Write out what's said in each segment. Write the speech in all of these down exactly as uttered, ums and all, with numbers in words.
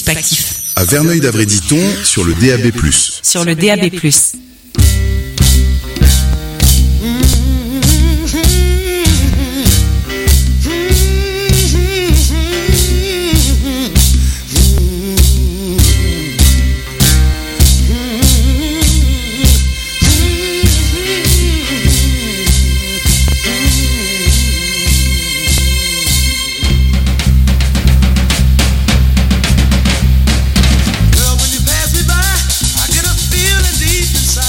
Actif. À Verneuil-d'Avray-Ditton, sur le D A B plus. Sur le D A B plus. Girl, when you pass me by, I get a feeling deep inside.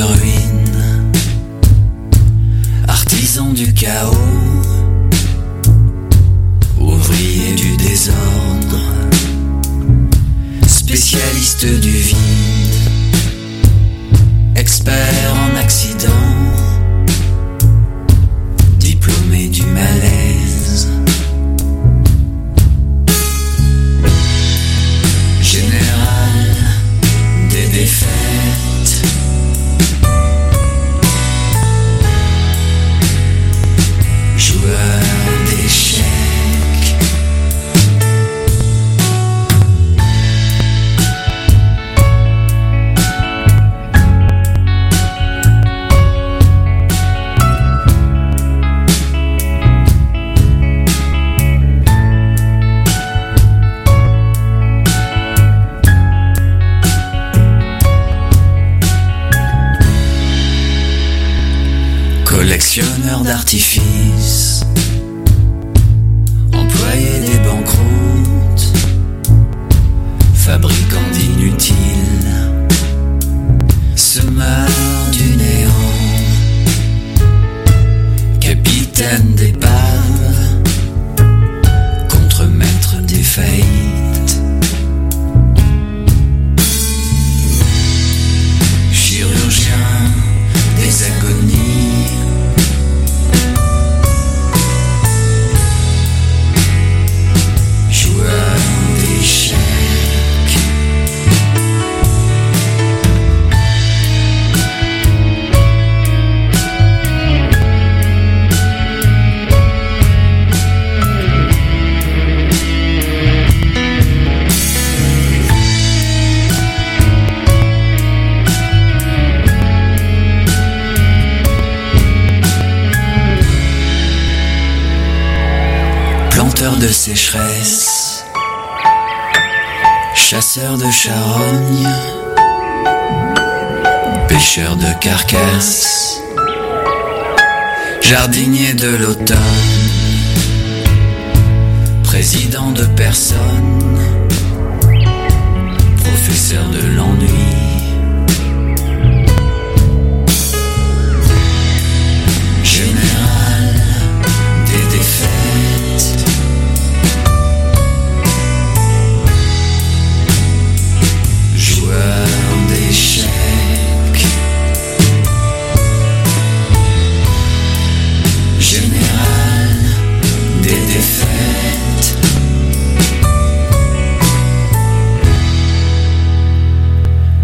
ruines, artisan du chaos, ouvrier du désordre, spécialiste du vide, expert en accident, diplômé du malaise, général des défaites, joueur d'échecs. Collectionneur d'artifices, employé des banqueroutes, fabricant d'inutiles, semeur du néant, capitaine d'épave, contremaître des faillites, chirurgien des agonies, planteur de sécheresse, chasseur de charognes, pêcheur de carcasses, jardinier de l'automne, président de personne, professeur de l'ennui, général des défaites, d'échecs, général des défaites,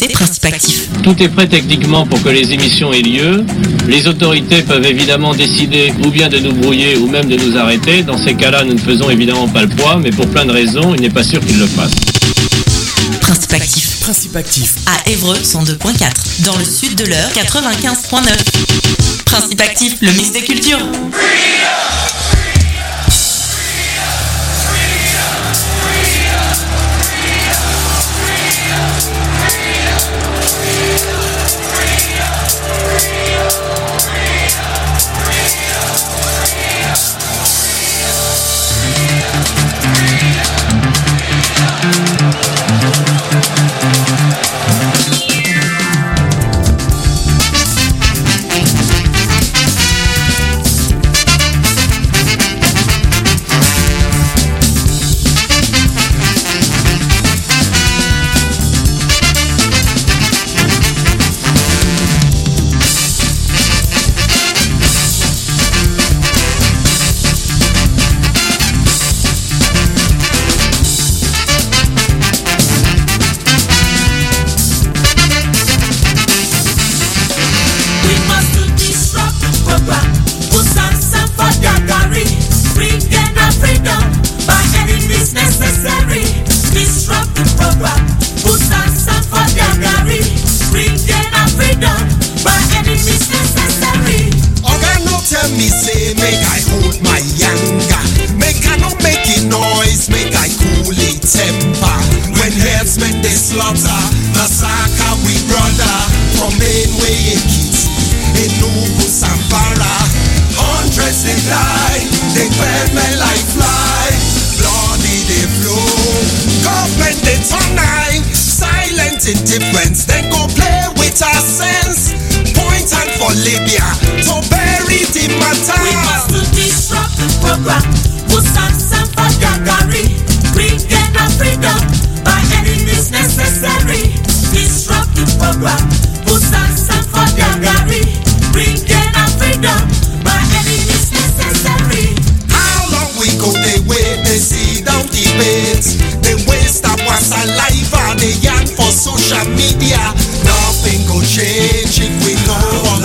écoutez Principe Actif. Tout est prêt techniquement pour que les émissions aient lieu. Les autorités peuvent évidemment décider ou bien de nous brouiller ou même de nous arrêter. Dans ces cas-là, nous ne faisons évidemment pas le poids, mais pour plein de raisons, il n'est pas sûr qu'ils le fassent. Principe Actif. Principe Actif. À Évreux, cent deux virgule quatre. Dans le sud de l'Eure, quatre-vingt-quinze virgule neuf. Principe Actif, le mix des cultures. Indifference, then go play with our sense. Point and for Libya to bury the matter. We must to disrupt the program. Busan Sanfa Gagari, regain our freedom by any means necessary. Disrupt the program. Busan Sanfa Gagari, regain our freedom by any means necessary. How long we go they wait, they see down debates. They waste our saliva, they yarn for social media. Nothing go change if we no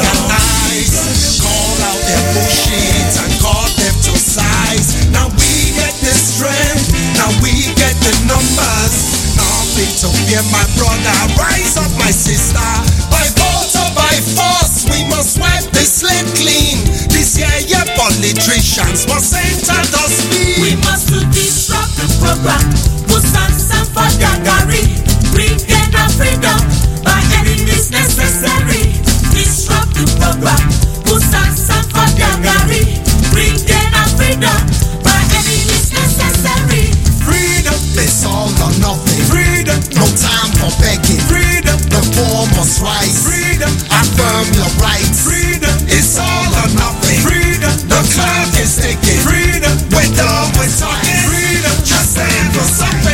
organize. Call out their bullshit and call them to size. Now we get the strength, now we get the numbers. Nothing to fear, my brother, rise up my sister. By vote or by force, we must wipe the slate clean. This year, yeah, politicians must enter the speed. We must to disrupt the program. Busan Sanfa Gagari, regain our freedom by any means necessary. Disrupt the program. Busan Sanfa Gagari, regain our freedom by any means necessary. Freedom is all or nothing. Freedom, no time for begging. Freedom, the poor must rise. Freedom, affirm your rights. Freedom, it's all or nothing. Freedom, the clock is ticking. Freedom, we're done with talking. Freedom, just stand for something.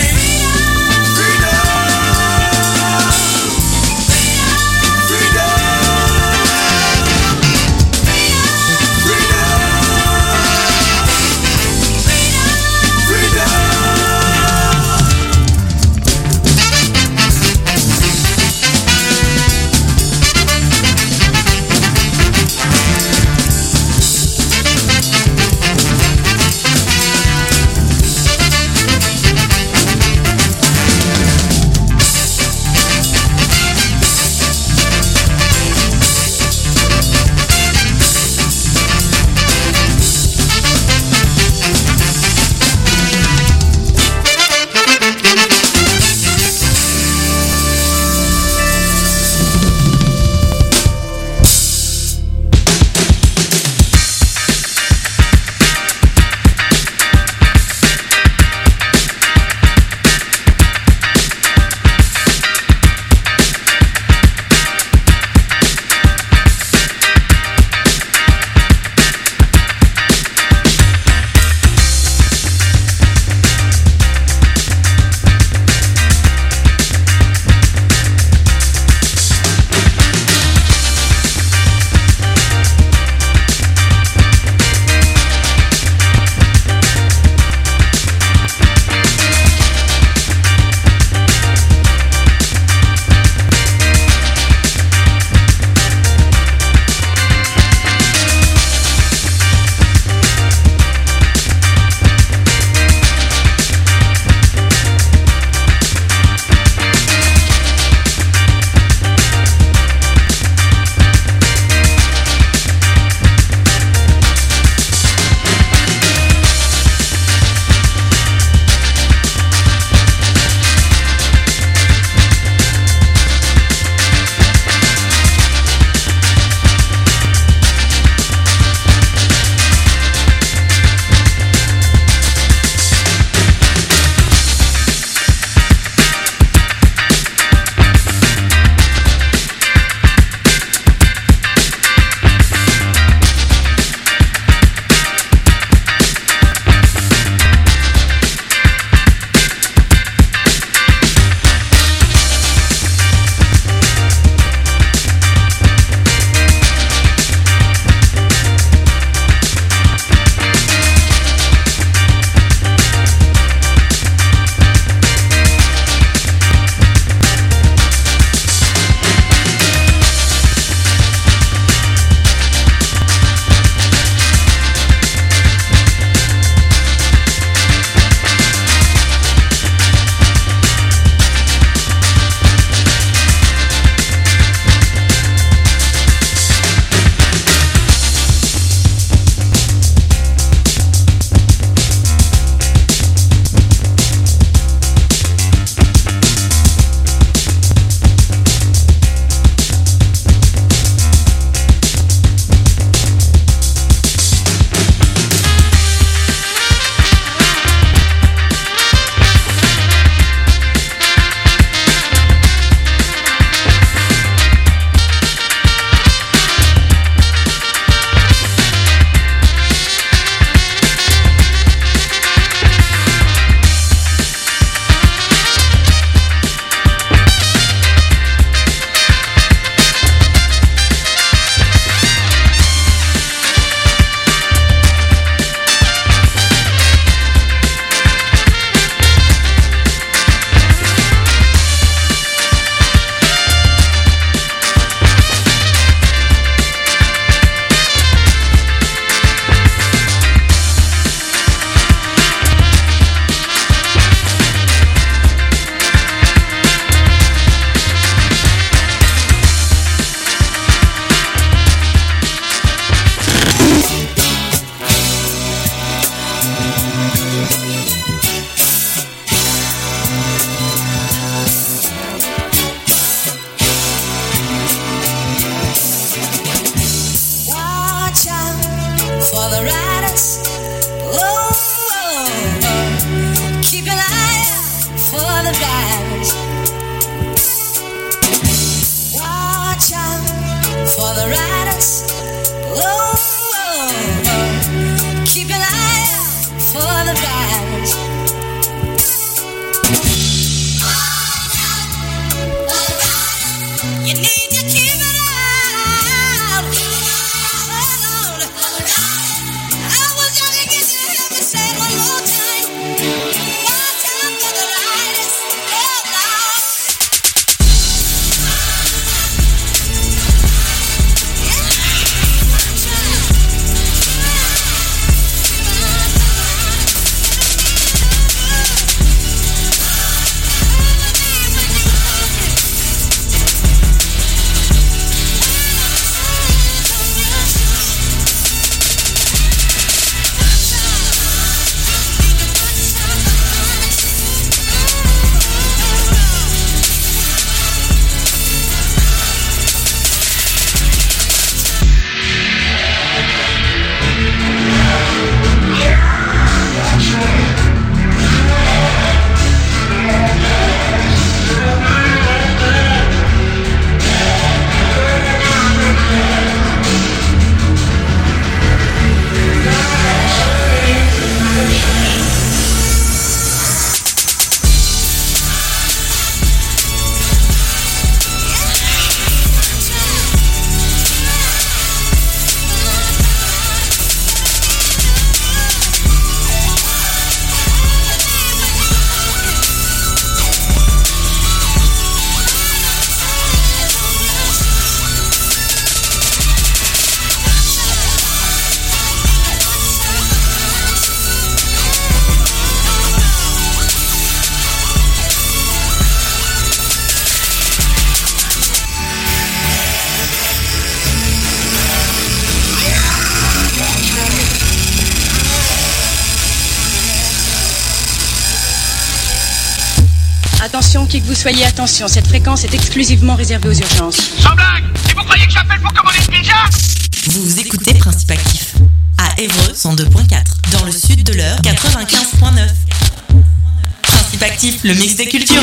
Attention, qui que vous soyez, attention, cette fréquence est exclusivement réservée aux urgences. Sans blague! Et vous croyez que j'appelle pour commander une pizza? Vous écoutez Principe Actif à Évreux cent deux point quatre, dans le sud de l'Eure quatre-vingt-quinze point neuf. Principe Actif, le mix des cultures.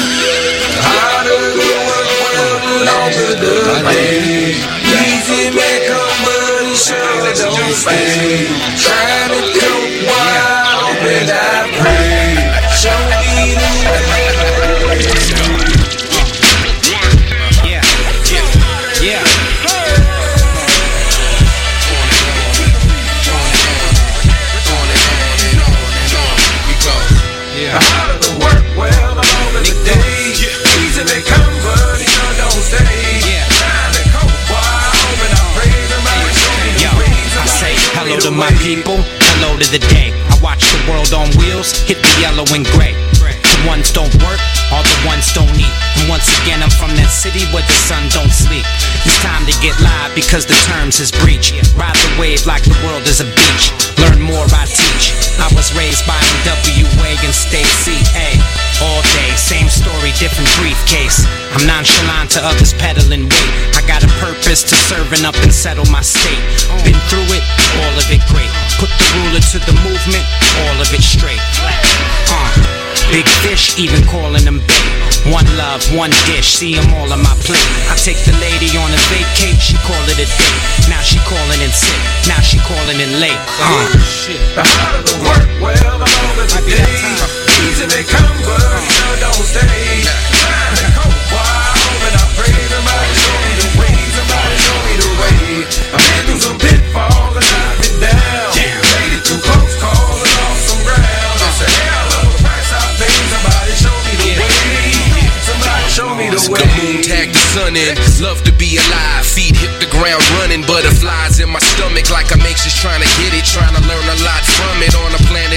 Hello to my people, hello to the day. I watch the world on wheels, hit the yellow and gray. The ones don't work, all the ones don't eat. And once again I'm from that city where the sun don't sleep. It's time to get live because the terms is breach. Ride the wave like the world is a beach. Learn more, I teach. I was raised by N W A and stay C A. All day, same story, different briefcase. I'm nonchalant to others peddling weight. I got a purpose to serving up and settle my state. Been through it, all of it great. Put the ruler to the movement, all of it straight. Uh, big fish, even calling them bait. One love, one dish, see them all on my plate. I take the lady on a vacate, she call it a date. Now she calling in sick, now she calling in late. Uh. The harder the work, well, the longer the day. Easy they come, but you don't stay. Trying to cope while hoping I pray. Somebody show me the way, somebody show me the way. I've been through some pitfalls and I've been down. Made it through close calls and lost some ground. It's a hell of a price I pay. Somebody show me the way. Somebody show me the way. Good moon, tag the sun in. Love to be alive. Feet hit the ground running. Butterflies in my stomach like I'm anxious trying to get it. Trying to learn a lot from it on a planet